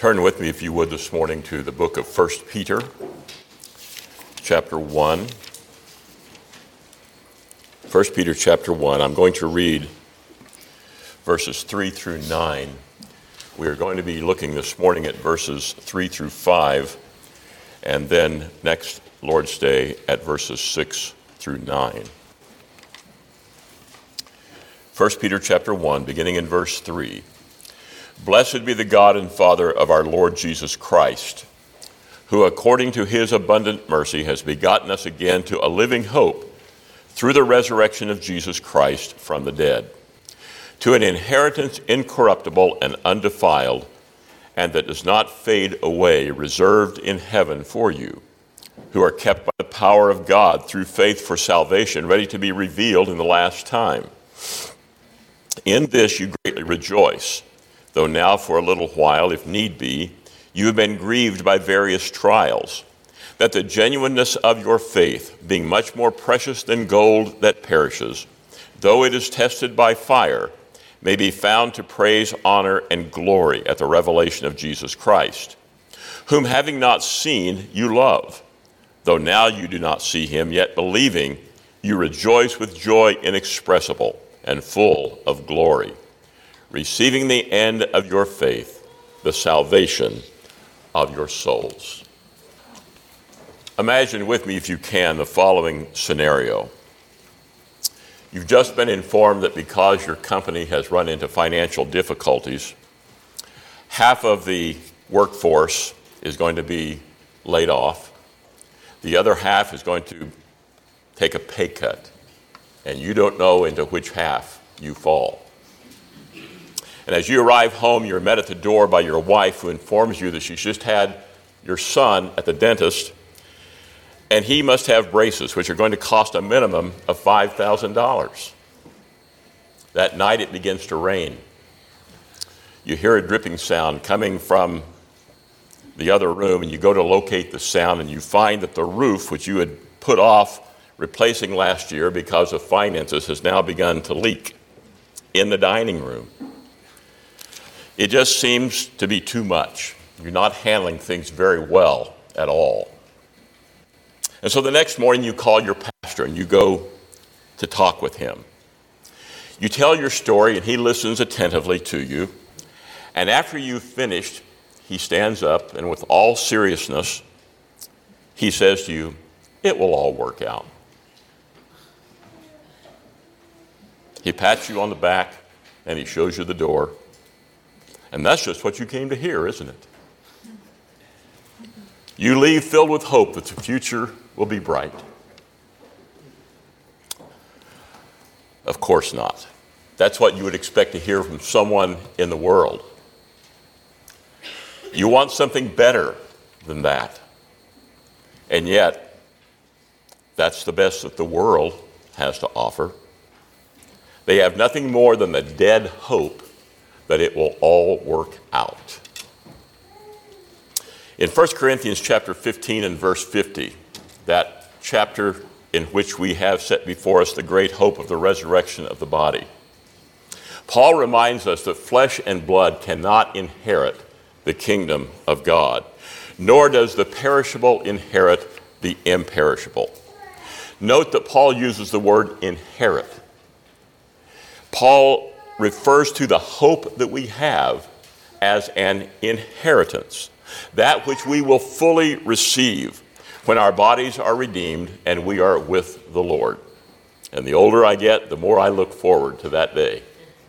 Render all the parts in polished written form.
Turn with me, if you would, this morning to the book of 1 Peter, chapter 1. 1 Peter, chapter 1. I'm going to read verses 3 through 9. We are going to be looking this morning at verses 3 through 5, and then next Lord's Day at verses 6 through 9. 1 Peter, chapter 1, beginning in verse 3. Blessed be the God and Father of our Lord Jesus Christ, who according to his abundant mercy has begotten us again to a living hope through the resurrection of Jesus Christ from the dead, to an inheritance incorruptible and undefiled, and that does not fade away, reserved in heaven for you, who are kept by the power of God through faith for salvation, ready to be revealed in the last time. In this you greatly rejoice, though now for a little while, if need be, you have been grieved by various trials, that the genuineness of your faith, being much more precious than gold that perishes, though it is tested by fire, may be found to praise, honor, and glory at the revelation of Jesus Christ, whom having not seen, you love. Though now you do not see him, yet believing, you rejoice with joy inexpressible and full of glory, receiving the end of your faith, the salvation of your souls. Imagine with me, if you can, the following scenario. You've just been informed that because your company has run into financial difficulties, half of the workforce is going to be laid off. The other half is going to take a pay cut, and you don't know into which half you fall. And as you arrive home, you're met at the door by your wife, who informs you that she's just had your son at the dentist, and he must have braces, which are going to cost a minimum of $5,000. That night it begins to rain. You hear a dripping sound coming from the other room, and you go to locate the sound, and you find that the roof, which you had put off replacing last year because of finances, has now begun to leak in the dining room. It just seems to be too much. You're not handling things very well at all. And so the next morning you call your pastor and you go to talk with him. You tell your story and he listens attentively to you. And after you've finished, he stands up and with all seriousness, he says to you, "It will all work out." He pats you on the back and he shows you the door. And that's just what you came to hear, isn't it? You leave filled with hope that the future will be bright. Of course not. That's what you would expect to hear from someone in the world. You want something better than that. And yet, that's the best that the world has to offer. They have nothing more than the dead hope that it will all work out. In 1 Corinthians chapter 15 and verse 50, that chapter in which we have set before us the great hope of the resurrection of the body, Paul reminds us that flesh and blood cannot inherit the kingdom of God, nor does the perishable inherit the imperishable. Note that Paul uses the word inherit. Paul refers to the hope that we have as an inheritance, that which we will fully receive when our bodies are redeemed and we are with the Lord. And the older I get, the more I look forward to that day.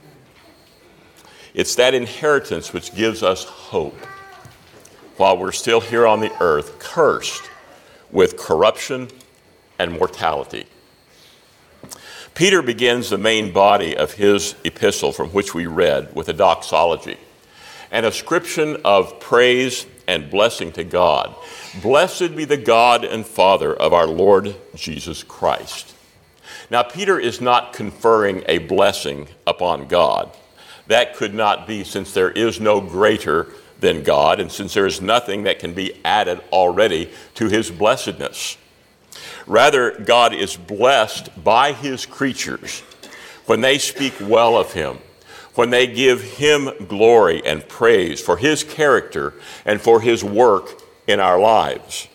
It's that inheritance which gives us hope while we're still here on the earth, cursed with corruption and mortality. Peter begins the main body of his epistle from which we read with a doxology, an ascription of praise and blessing to God. Blessed be the God and Father of our Lord Jesus Christ. Now, Peter is not conferring a blessing upon God. That could not be, since there is no greater than God, and since there is nothing that can be added already to his blessedness. Rather, God is blessed by his creatures when they speak well of him, when they give him glory and praise for his character and for his work in our lives.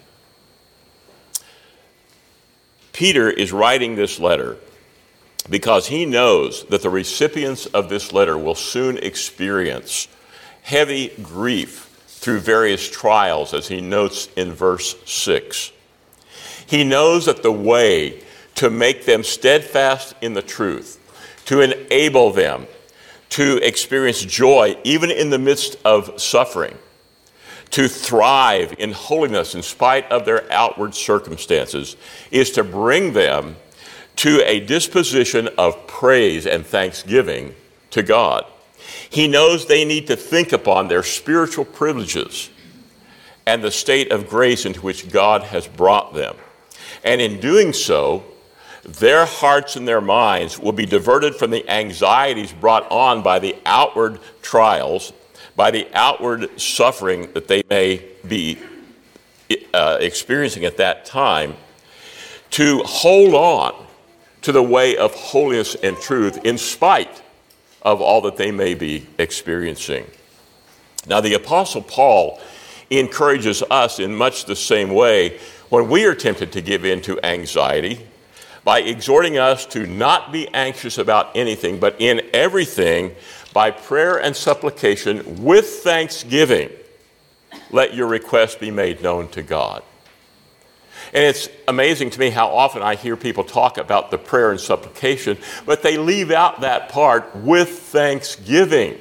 Peter is writing this letter because he knows that the recipients of this letter will soon experience heavy grief through various trials, as he notes in verse 6. He knows that the way to make them steadfast in the truth, to enable them to experience joy even in the midst of suffering, to thrive in holiness in spite of their outward circumstances, is to bring them to a disposition of praise and thanksgiving to God. He knows they need to think upon their spiritual privileges and the state of grace into which God has brought them. And in doing so, their hearts and their minds will be diverted from the anxieties brought on by the outward trials, by the outward suffering that they may be experiencing at that time, to hold on to the way of holiness and truth in spite of all that they may be experiencing. Now, the Apostle Paul encourages us in much the same way when we are tempted to give in to anxiety by exhorting us to not be anxious about anything, but in everything, by prayer and supplication, with thanksgiving, let your requests be made known to God. And it's amazing to me how often I hear people talk about the prayer and supplication, but they leave out that part, with thanksgiving.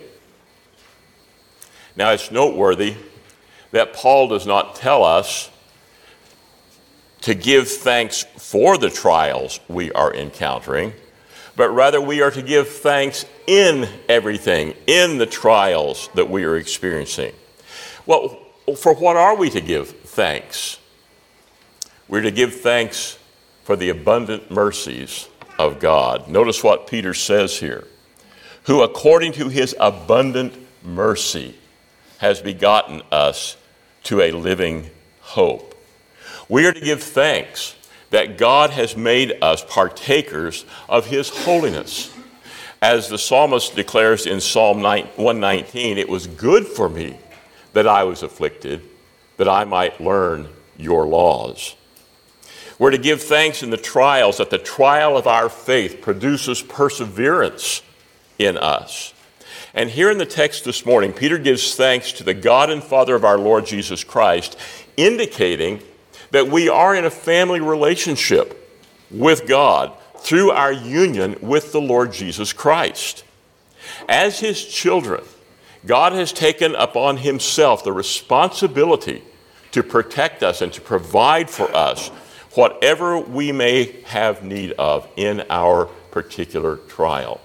Now, it's noteworthy that Paul does not tell us to give thanks for the trials we are encountering, but rather we are to give thanks in everything, in the trials that we are experiencing. Well, for what are we to give thanks? We're to give thanks for the abundant mercies of God. Notice what Peter says here. Who according to his abundant mercy has begotten us to a living hope. We are to give thanks that God has made us partakers of his holiness. As the psalmist declares in Psalm 119, it was good for me that I was afflicted, that I might learn your laws. We're to give thanks in the trials, that the trial of our faith produces perseverance in us. And here in the text this morning, Peter gives thanks to the God and Father of our Lord Jesus Christ, indicating that we are in a family relationship with God through our union with the Lord Jesus Christ. As his children, God has taken upon himself the responsibility to protect us and to provide for us whatever we may have need of in our particular trial.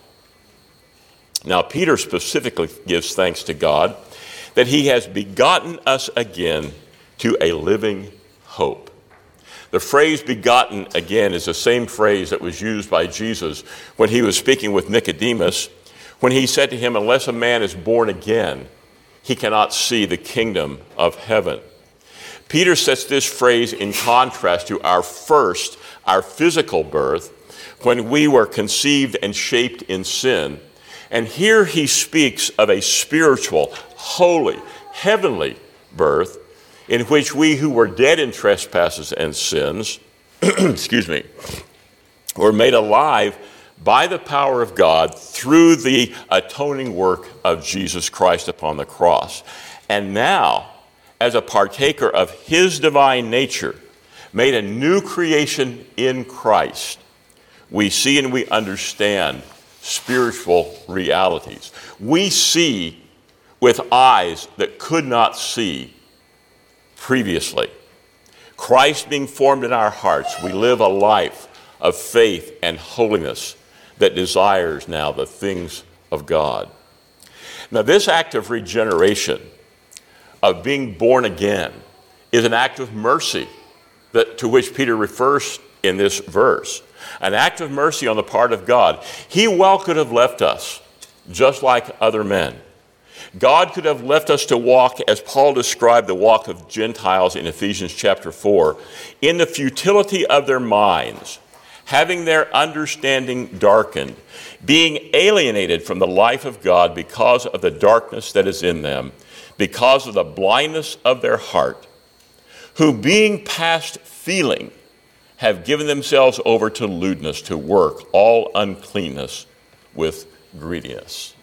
Now, Peter specifically gives thanks to God that he has begotten us again to a living hope. The phrase begotten again is the same phrase that was used by Jesus when he was speaking with Nicodemus, when he said to him, unless a man is born again, he cannot see the kingdom of heaven. Peter sets this phrase in contrast to our physical birth, when we were conceived and shaped in sin. And here he speaks of a spiritual, holy, heavenly birth, in which we who were dead in trespasses and sins, were made alive by the power of God through the atoning work of Jesus Christ upon the cross. And now, as a partaker of his divine nature, made a new creation in Christ, we see and we understand spiritual realities. We see with eyes that could not see previously. Christ being formed in our hearts, we live a life of faith and holiness that desires now the things of God. Now, this act of regeneration, of being born again, is an act of mercy to which Peter refers in this verse. An act of mercy on the part of God. He well could have left us just like other men. God could have left us to walk, as Paul described the walk of Gentiles in Ephesians chapter 4, in the futility of their minds, having their understanding darkened, being alienated from the life of God because of the darkness that is in them, because of the blindness of their heart, who being past feeling have given themselves over to lewdness, to work all uncleanness with greediness.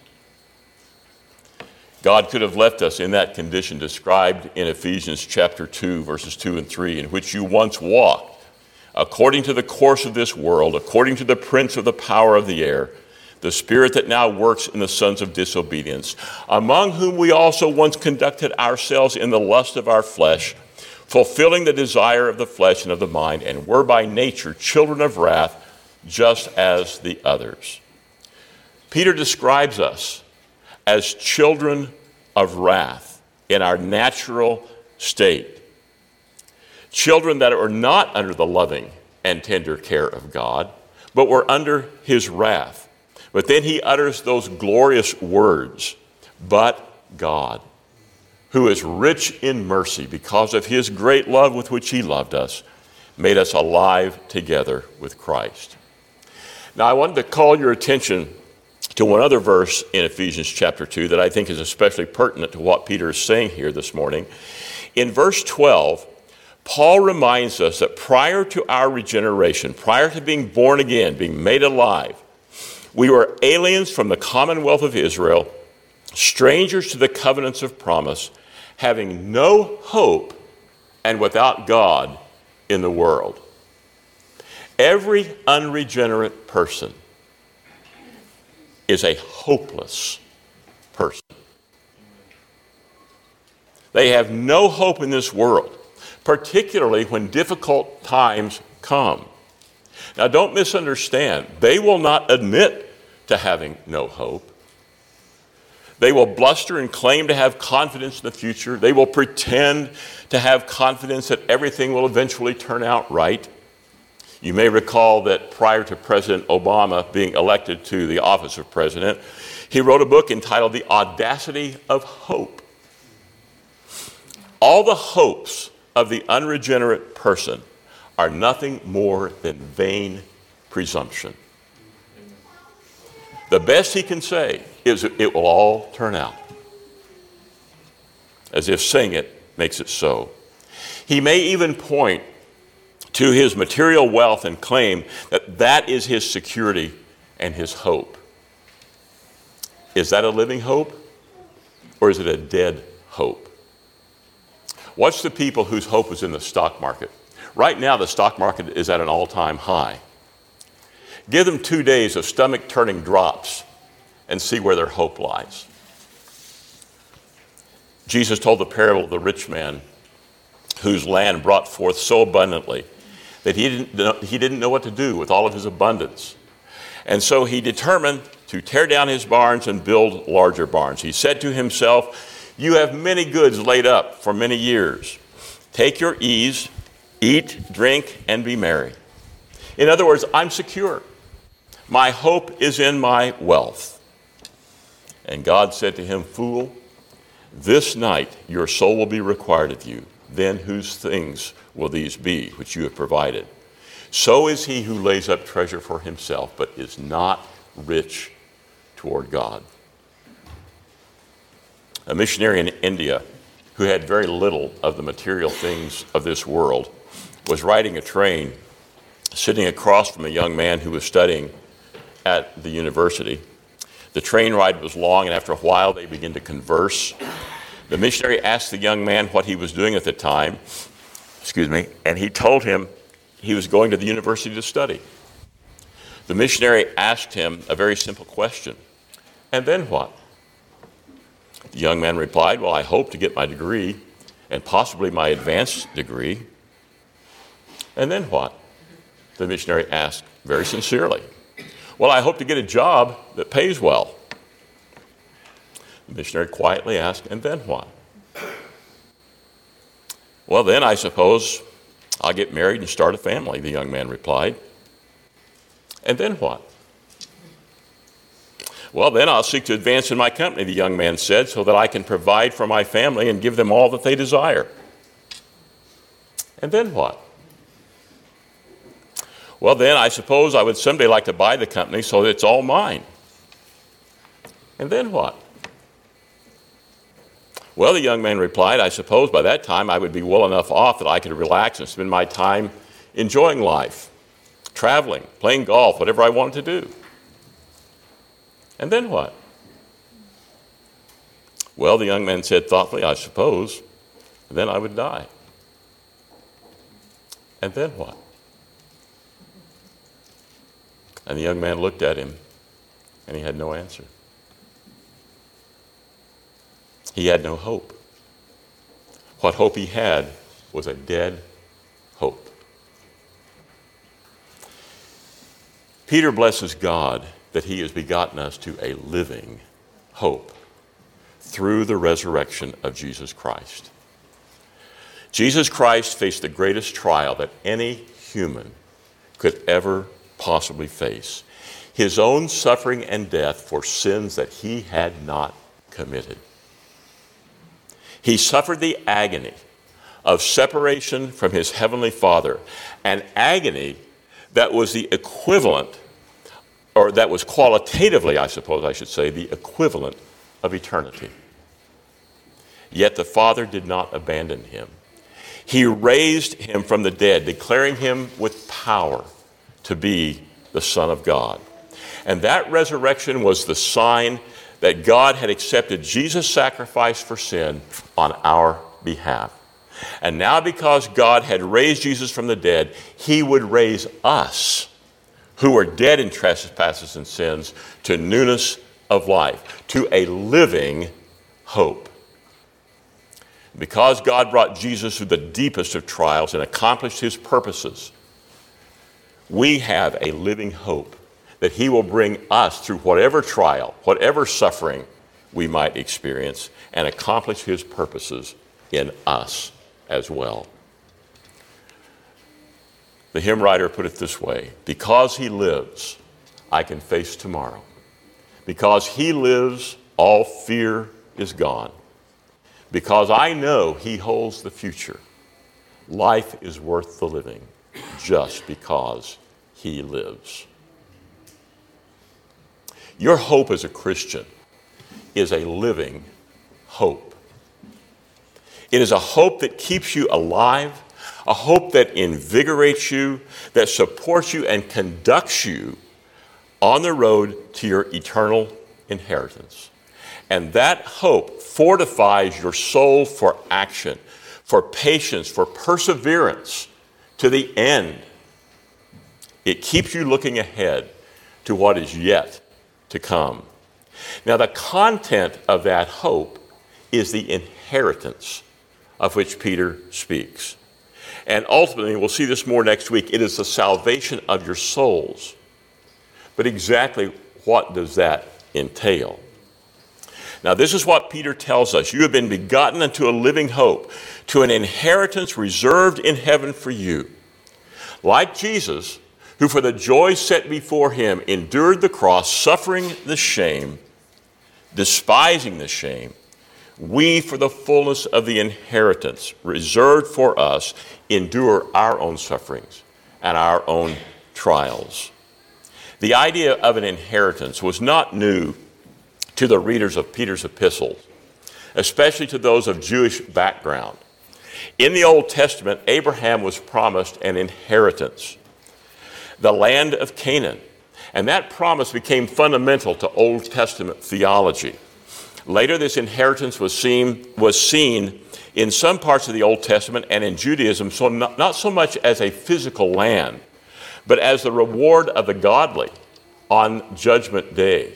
God could have left us in that condition described in Ephesians chapter 2, verses 2 and 3, in which you once walked, according to the course of this world, according to the prince of the power of the air, the spirit that now works in the sons of disobedience, among whom we also once conducted ourselves in the lust of our flesh, fulfilling the desire of the flesh and of the mind, and were by nature children of wrath, just as the others. Peter describes us as children of wrath in our natural state. Children that are not under the loving and tender care of God, but were under his wrath. But then he utters those glorious words, but God, who is rich in mercy because of his great love with which he loved us, made us alive together with Christ. Now I wanted to call your attention to one other verse in Ephesians chapter 2 that I think is especially pertinent to what Peter is saying here this morning. In verse 12, Paul reminds us that prior to our regeneration, prior to being born again, being made alive, we were aliens from the commonwealth of Israel, strangers to the covenants of promise, having no hope and without God in the world. Every unregenerate person is a hopeless person. They have no hope in this world, particularly when difficult times come. Now, don't misunderstand. They will not admit to having no hope. They will bluster and claim to have confidence in the future. They will pretend to have confidence that everything will eventually turn out right. You may recall that prior to President Obama being elected to the office of president, he wrote a book entitled The Audacity of Hope. All the hopes of the unregenerate person are nothing more than vain presumption. The best he can say is it will all turn out, as if saying it makes it so. He may even point to his material wealth and claim that that is his security and his hope. Is that a living hope, or is it a dead hope? Watch the people whose hope is in the stock market. Right now, the stock market is at an all-time high. Give them 2 days of stomach-turning drops and see where their hope lies. Jesus told the parable of the rich man whose land brought forth so abundantly that he didn't know what to do with all of his abundance. And so he determined to tear down his barns and build larger barns. He said to himself, "You have many goods laid up for many years. Take your ease, eat, drink, and be merry." In other words, I'm secure. My hope is in my wealth. And God said to him, "Fool, this night your soul will be required of you. Then whose things will these be which you have provided? So is he who lays up treasure for himself, but is not rich toward God." A missionary in India who had very little of the material things of this world was riding a train, sitting across from a young man who was studying at the university. The train ride was long, and after a while they began to converse. The missionary asked the young man what he was doing at the time, and he told him he was going to the university to study. The missionary asked him a very simple question, "And then what?" The young man replied, "Well, I hope to get my degree and possibly my advanced degree." "And then what?" The missionary asked very sincerely. "Well, I hope to get a job that pays well." The missionary quietly asked, "And then what?" "Well, then I suppose I'll get married and start a family," the young man replied. "And then what?" "Well, then I'll seek to advance in my company," the young man said, "so that I can provide for my family and give them all that they desire." "And then what?" Well, then I suppose I would someday like to buy the company so that it's all mine. And then what? Well, the young man replied, I suppose by that time I would be well enough off that I could relax and spend my time enjoying life, traveling, playing golf, whatever I wanted to do. And then what? Well, the young man said thoughtfully, I suppose then I would die. And then what? And the young man looked at him, and he had no answer. He had no hope. What hope he had was a dead hope. Peter blesses God that he has begotten us to a living hope through the resurrection of Jesus Christ. Jesus Christ faced the greatest trial that any human could ever possibly face. His own suffering and death for sins that he had not committed. He suffered the agony of separation from his heavenly Father, an agony that was the equivalent, or that was qualitatively, I suppose I should say, the equivalent of eternity. Yet the Father did not abandon him. He raised him from the dead, declaring him with power to be the Son of God. And that resurrection was the sign that God had accepted Jesus' sacrifice for sin on our behalf. And now because God had raised Jesus from the dead, he would raise us, who were dead in trespasses and sins, to newness of life, to a living hope. Because God brought Jesus through the deepest of trials and accomplished his purposes, we have a living hope that he will bring us through whatever trial, whatever suffering we might experience, and accomplish his purposes in us as well. The hymn writer put it this way: because he lives, I can face tomorrow. Because he lives, all fear is gone. Because I know he holds the future, life is worth the living just because he lives. Your hope as a Christian is a living hope. It is a hope that keeps you alive, a hope that invigorates you, that supports you and conducts you on the road to your eternal inheritance. And that hope fortifies your soul for action, for patience, for perseverance to the end. It keeps you looking ahead to what is yet to come. Now, the content of that hope is the inheritance of which Peter speaks. And ultimately, we'll see this more next week, it is the salvation of your souls. But exactly what does that entail? Now, this is what Peter tells us. You have been begotten unto a living hope, to an inheritance reserved in heaven for you. Like Jesus, who for the joy set before him endured the cross, suffering the shame, despising the shame, we, for the fullness of the inheritance reserved for us, endure our own sufferings and our own trials. The idea of an inheritance was not new to the readers of Peter's epistles, especially to those of Jewish background. In the Old Testament, Abraham was promised an inheritance, the land of Canaan, and that promise became fundamental to Old Testament theology. Later, this inheritance was seen in some parts of the Old Testament and in Judaism, so not so much as a physical land, but as the reward of the godly on Judgment Day.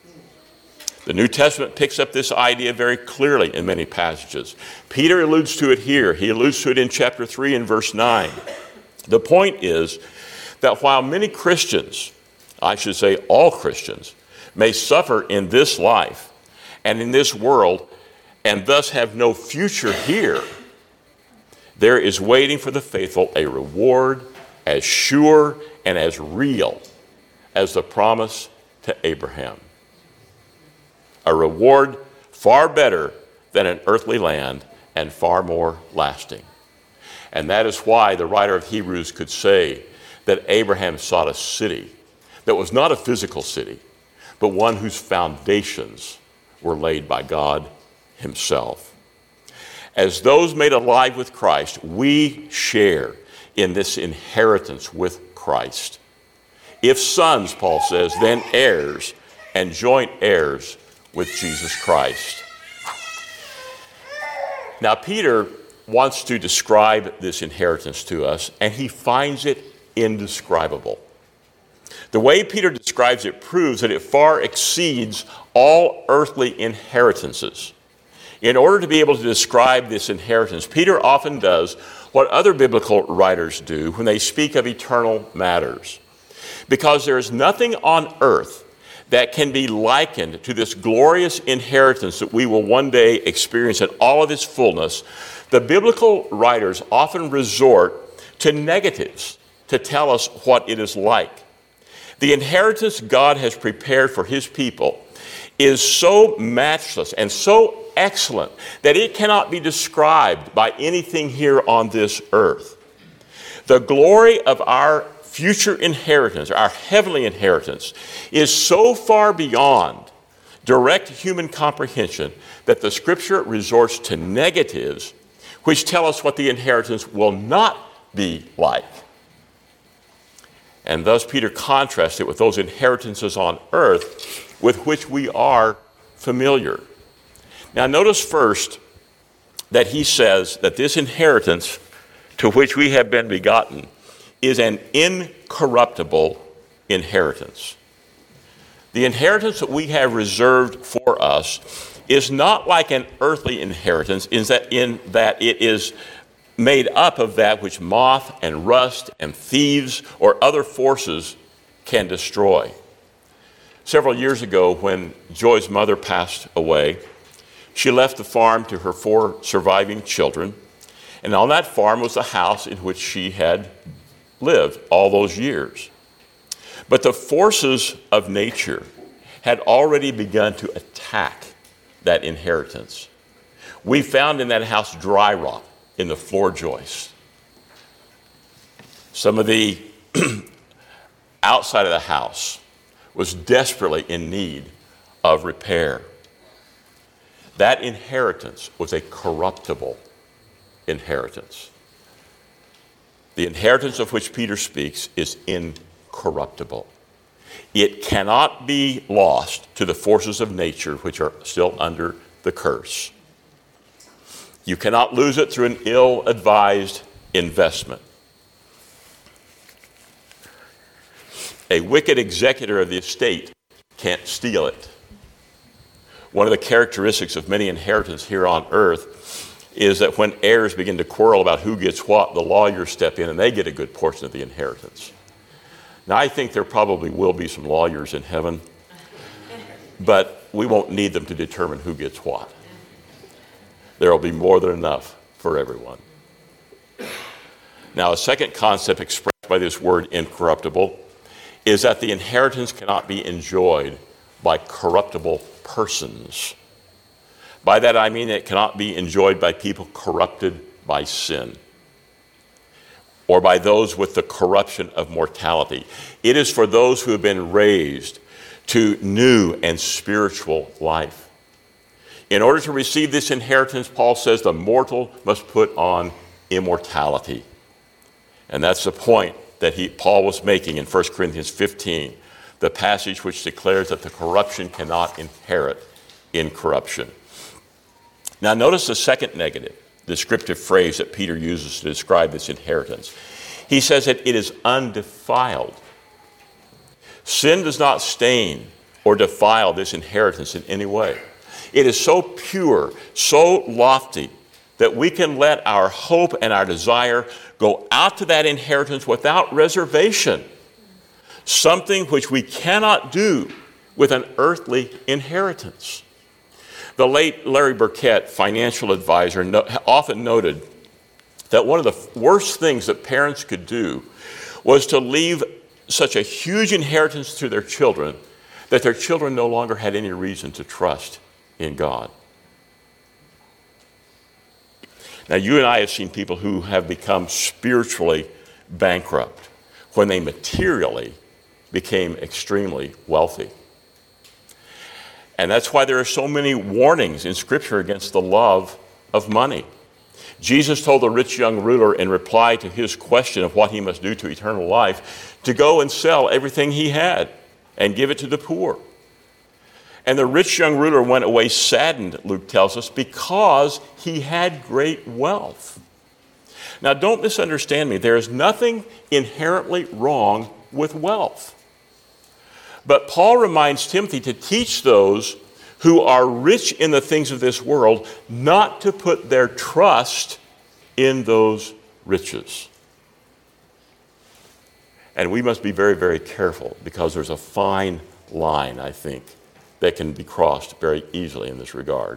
The New Testament picks up this idea very clearly in many passages. Peter alludes to it here. He alludes to it in chapter 3 and verse 9. The point is that while many Christians, I should say all Christians, may suffer in this life and in this world and thus have no future here, there is waiting for the faithful a reward as sure and as real as the promise to Abraham. A reward far better than an earthly land and far more lasting. And that is why the writer of Hebrews could say that Abraham sought a city that was not a physical city, but one whose foundations were laid by God himself. As those made alive with Christ, we share in this inheritance with Christ. If sons, Paul says, then heirs and joint heirs with Jesus Christ. Now, Peter wants to describe this inheritance to us, and he finds it indescribable. The way Peter describes it proves that it far exceeds all earthly inheritances. In order to be able to describe this inheritance, Peter often does what other biblical writers do when they speak of eternal matters. Because there is nothing on earth that can be likened to this glorious inheritance that we will one day experience in all of its fullness, the biblical writers often resort to negatives to tell us what it is like. The inheritance God has prepared for his people is so matchless and so excellent that it cannot be described by anything here on this earth. The glory of our future inheritance, our heavenly inheritance, is so far beyond direct human comprehension that the Scripture resorts to negatives which tell us what the inheritance will not be like. And thus Peter contrasts it with those inheritances on earth with which we are familiar. Now notice first that he says that this inheritance to which we have been begotten is an incorruptible inheritance. The inheritance that we have reserved for us is not like an earthly inheritance in that it is made up of that which moth and rust and thieves or other forces can destroy. Several years ago, when Joy's mother passed away, she left the farm to her 4 surviving children, and on that farm was the house in which she had lived all those years. But the forces of nature had already begun to attack that inheritance. We found in that house dry rot in the floor joists. Some of the outside of the house was desperately in need of repair. That inheritance was a corruptible inheritance. The inheritance of which Peter speaks is incorruptible. It cannot be lost to the forces of nature which are still under the curse. You cannot lose it through an ill-advised investment. A wicked executor of the estate can't steal it. One of the characteristics of many inheritances here on earth is that when heirs begin to quarrel about who gets what, the lawyers step in and they get a good portion of the inheritance. Now, I think there probably will be some lawyers in heaven, but we won't need them to determine who gets what. There will be more than enough for everyone. Now, a second concept expressed by this word incorruptible is that the inheritance cannot be enjoyed by corruptible persons. By that I mean it cannot be enjoyed by people corrupted by sin or by those with the corruption of mortality. It is for those who have been raised to new and spiritual life. In order to receive this inheritance, Paul says the mortal must put on immortality. And that's the point that Paul was making in 1 Corinthians 15, the passage which declares that the corruption cannot inherit incorruption. Now notice the second negative, descriptive phrase that Peter uses to describe this inheritance. He says that it is undefiled. Sin does not stain or defile this inheritance in any way. It is so pure, so lofty, that we can let our hope and our desire go out to that inheritance without reservation, something which we cannot do with an earthly inheritance. The late Larry Burkett, financial advisor, often noted that one of the worst things that parents could do was to leave such a huge inheritance to their children that their children no longer had any reason to trust in God. Now, you and I have seen people who have become spiritually bankrupt, when they materially became extremely wealthy. And that's why there are so many warnings in Scripture against the love of money. Jesus told the rich young ruler in reply to his question of what he must do to eternal life to go and sell everything he had and give it to the poor. And the rich young ruler went away saddened, Luke tells us, because he had great wealth. Now, don't misunderstand me. There is nothing inherently wrong with wealth. But Paul reminds Timothy to teach those who are rich in the things of this world not to put their trust in those riches. And we must be very, very careful, because there's a fine line, I think, that can be crossed very easily in this regard.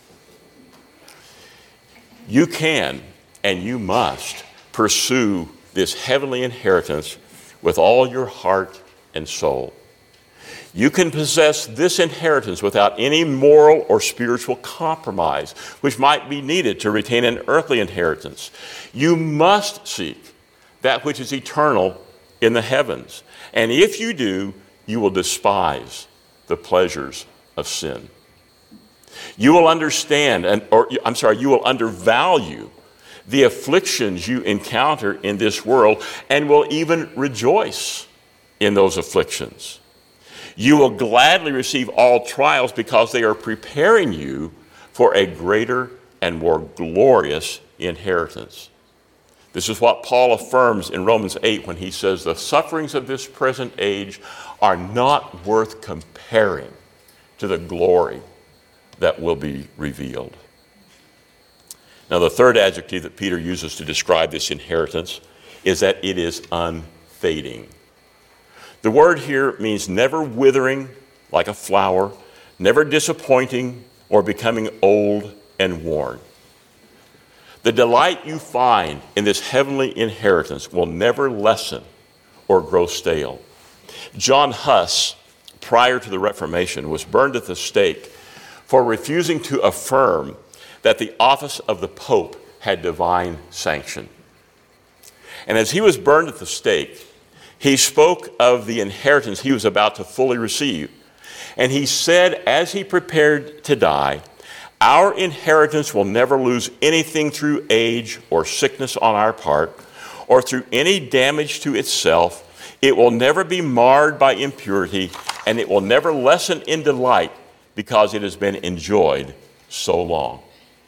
You can and you must pursue this heavenly inheritance with all your heart and soul. You can possess this inheritance without any moral or spiritual compromise, which might be needed to retain an earthly inheritance. You must seek that which is eternal in the heavens. And if you do, you will despise the pleasures of sin. You will you will undervalue the afflictions you encounter in this world and will even rejoice in those afflictions. You will gladly receive all trials because they are preparing you for a greater and more glorious inheritance. This is what Paul affirms in Romans 8 when he says, the sufferings of this present age are not worth comparing to the glory that will be revealed. Now, the third adjective that Peter uses to describe this inheritance is that it is unfading. The word here means never withering like a flower, never disappointing or becoming old and worn. The delight you find in this heavenly inheritance will never lessen or grow stale. John Huss, prior to the Reformation, was burned at the stake for refusing to affirm that the office of the Pope had divine sanction. And as he was burned at the stake, he spoke of the inheritance he was about to fully receive. And he said, as he prepared to die, our inheritance will never lose anything through age or sickness on our part, or through any damage to itself. It will never be marred by impurity, and it will never lessen in delight because it has been enjoyed so long.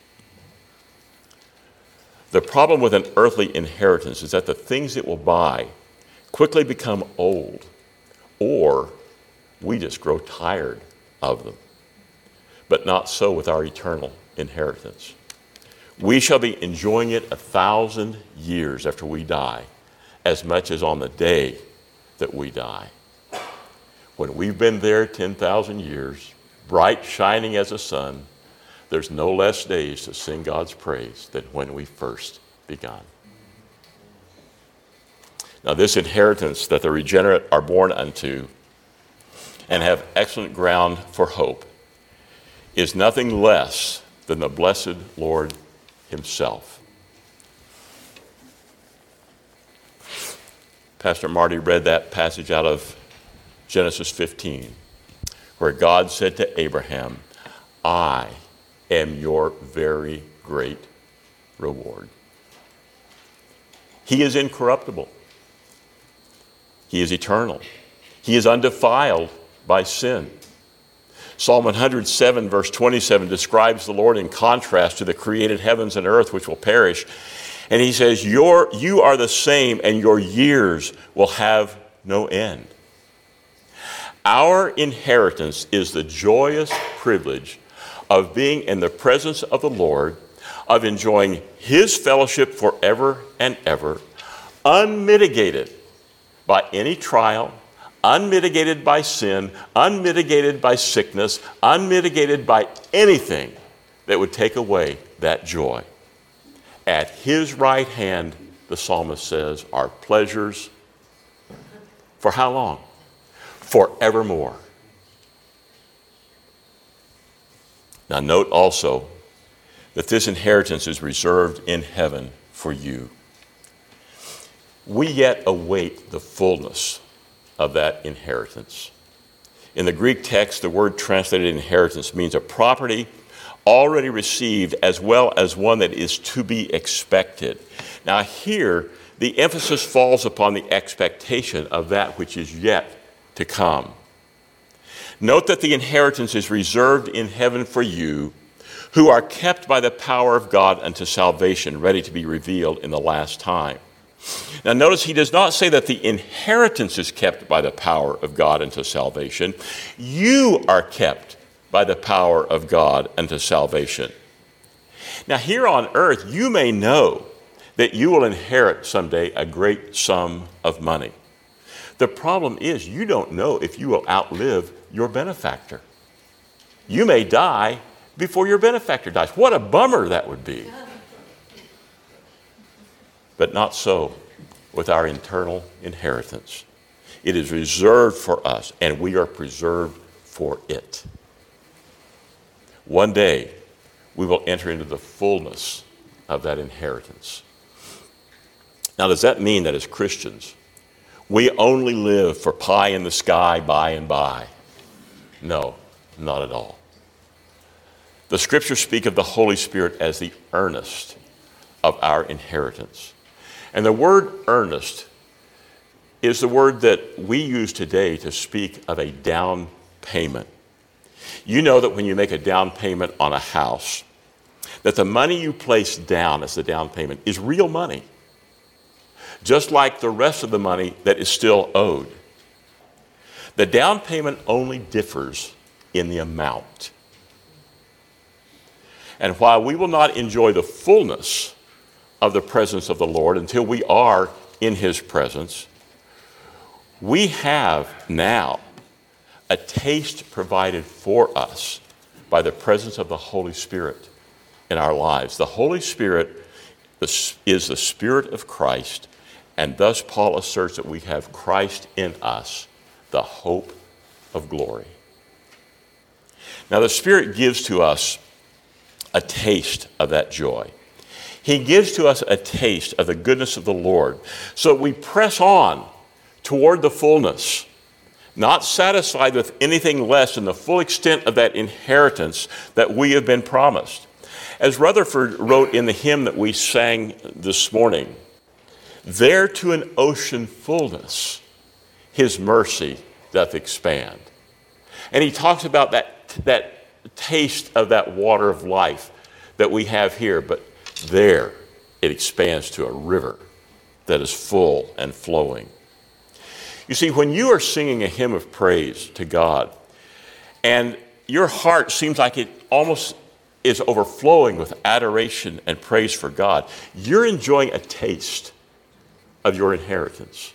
The problem with an earthly inheritance is that the things it will buy quickly become old, or we just grow tired of them. But not so with our eternal inheritance. We shall be enjoying it 1,000 years after we die, as much as on the day that we die. When we've been there 10,000 years, bright shining as a sun, there's no less days to sing God's praise than when we first begun. Now, this inheritance that the regenerate are born unto and have excellent ground for hope is nothing less than the blessed Lord himself. Pastor Marty read that passage out of Genesis 15, where God said to Abraham, I am your very great reward. He is incorruptible. He is eternal. He is undefiled by sin. Psalm 107, verse 27, describes the Lord in contrast to the created heavens and earth, which will perish. And he says, you are the same, and your years will have no end. Our inheritance is the joyous privilege of being in the presence of the Lord, of enjoying his fellowship forever and ever, unmitigated by any trial, unmitigated by sin, unmitigated by sickness, unmitigated by anything that would take away that joy. At his right hand, the psalmist says, are pleasures for how long? Forevermore. Now note also that this inheritance is reserved in heaven for you. we yet await the fullness of that inheritance. In the Greek text, the word translated inheritance means a property already received as well as one that is to be expected. Now here, the emphasis falls upon the expectation of that which is yet to come. Note that the inheritance is reserved in heaven for you, who are kept by the power of God unto salvation, ready to be revealed in the last time. Now notice he does not say that the inheritance is kept by the power of God unto salvation. You are kept by the power of God unto salvation. Now here on earth, you may know that you will inherit someday a great sum of money. The problem is you don't know if you will outlive your benefactor. You may die before your benefactor dies. What a bummer that would be. But not so with our eternal inheritance. It is reserved for us, and we are preserved for it. One day, we will enter into the fullness of that inheritance. Now, does that mean that as Christians, we only live for pie in the sky by and by? No, not at all. The scriptures speak of the Holy Spirit as the earnest of our inheritance. And the word earnest is the word that we use today to speak of a down payment. You know that when you make a down payment on a house, that the money you place down as the down payment is real money, just like the rest of the money that is still owed. The down payment only differs in the amount. And while we will not enjoy the fullness of the presence of the Lord until we are in his presence, we have now a taste provided for us by the presence of the Holy Spirit in our lives. The Holy Spirit is the Spirit of Christ, and thus Paul asserts that we have Christ in us, the hope of glory. Now the Spirit gives to us a taste of that joy. He gives to us a taste of the goodness of the Lord, so that we press on toward the fullness, not satisfied with anything less than the full extent of that inheritance that we have been promised. As Rutherford wrote in the hymn that we sang this morning, there to an ocean fullness, his mercy doth expand. And he talks about that taste of that water of life that we have here, but there it expands to a river that is full and flowing. You see, when you are singing a hymn of praise to God, and your heart seems like it almost is overflowing with adoration and praise for God, you're enjoying a taste of your inheritance.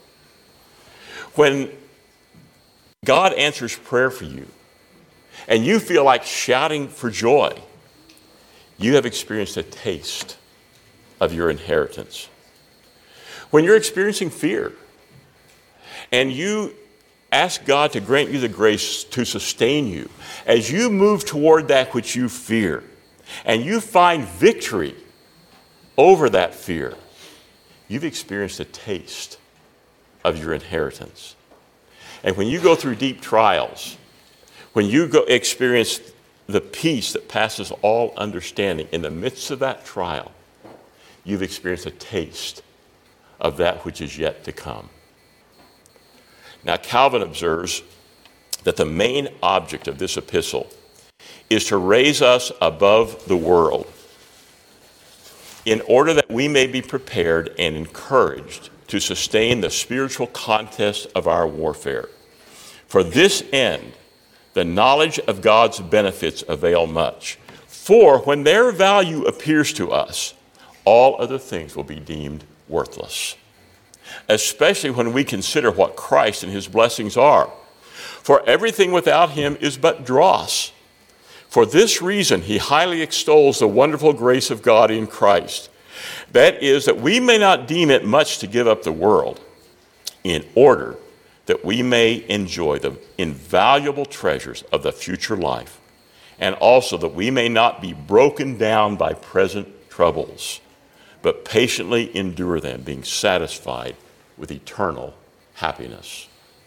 When God answers prayer for you, and you feel like shouting for joy, you have experienced a taste of your inheritance. When you're experiencing fear, and you ask God to grant you the grace to sustain you as you move toward that which you fear, and you find victory over that fear, you've experienced a taste of your inheritance. And when you go through deep trials, when you experience the peace that passes all understanding in the midst of that trial, you've experienced a taste of that which is yet to come. Now, Calvin observes that the main object of this epistle is to raise us above the world in order that we may be prepared and encouraged to sustain the spiritual contest of our warfare. For this end, the knowledge of God's benefits avail much. For when their value appears to us, all other things will be deemed worthless, especially when we consider what Christ and his blessings are. For everything without him is but dross. For this reason, he highly extols the wonderful grace of God in Christ. That is, that we may not deem it much to give up the world, in order that we may enjoy the invaluable treasures of the future life, and also that we may not be broken down by present troubles, but patiently endure them, being satisfied with eternal happiness.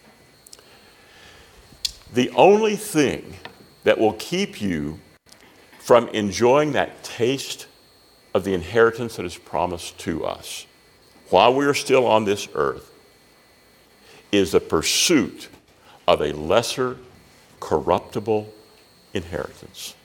The only thing that will keep you from enjoying that taste of the inheritance that is promised to us while we are still on this earth is the pursuit of a lesser, corruptible inheritance.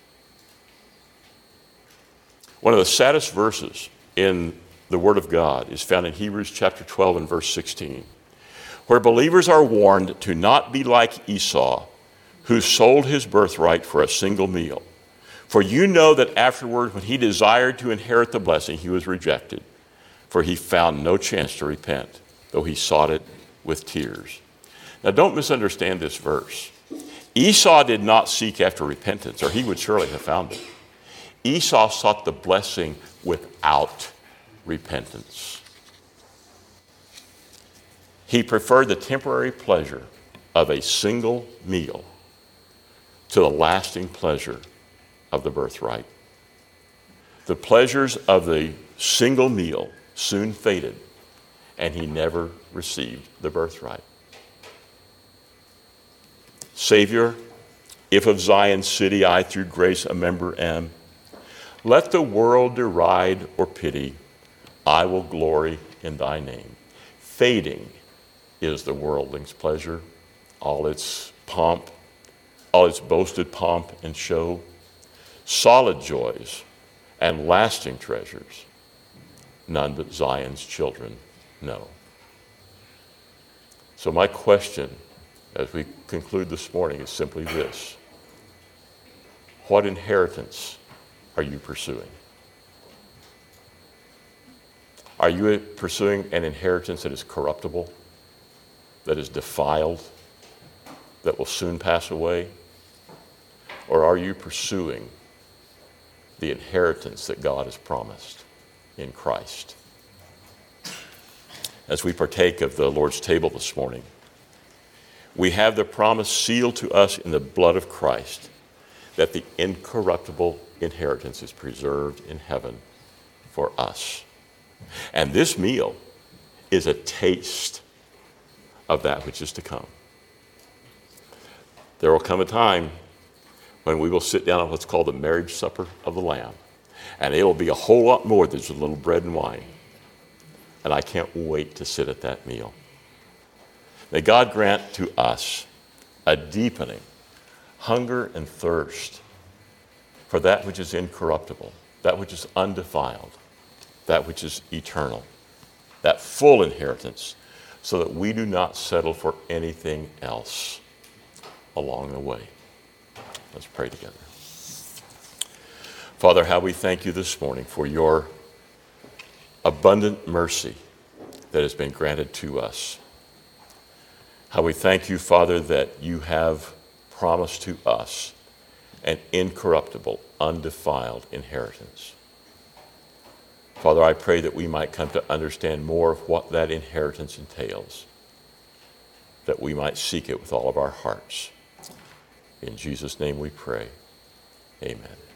One of the saddest verses in the Word of God is found in Hebrews chapter 12 and verse 16, where believers are warned to not be like Esau, who sold his birthright for a single meal. For you know that afterward, when he desired to inherit the blessing, he was rejected, for he found no chance to repent, though he sought it with tears. Now, don't misunderstand this verse. Esau did not seek after repentance, or he would surely have found it. Esau sought the blessing without repentance. He preferred the temporary pleasure of a single meal to the lasting pleasure of the birthright. The pleasures of the single meal soon faded, and he never received the birthright. Savior, if of Zion's city I through grace a member am, let the world deride or pity, I will glory in thy name. Fading is the worldling's pleasure, all its pomp, all its boasted pomp and show, solid joys and lasting treasures, none but Zion's children know. So my question as we conclude this morning is simply this: what inheritance are you pursuing? Are you pursuing an inheritance that is corruptible, that is defiled, that will soon pass away? Or are you pursuing the inheritance that God has promised in Christ? As we partake of the Lord's table this morning, we have the promise sealed to us in the blood of Christ that the incorruptible inheritance is preserved in heaven for us. And this meal is a taste of that which is to come. There will come a time when we will sit down at what's called the marriage supper of the Lamb. And it'll be a whole lot more than just a little bread and wine. And I can't wait to sit at that meal. May God grant to us a deepening hunger and thirst for that which is incorruptible, that which is undefiled, that which is eternal, that full inheritance, so that we do not settle for anything else along the way. Let's pray together. Father, how we thank you this morning for your abundant mercy that has been granted to us. How we thank you, Father, that you have promised to us an incorruptible, undefiled inheritance. Father, I pray that we might come to understand more of what that inheritance entails, that we might seek it with all of our hearts. In Jesus' name we pray. Amen.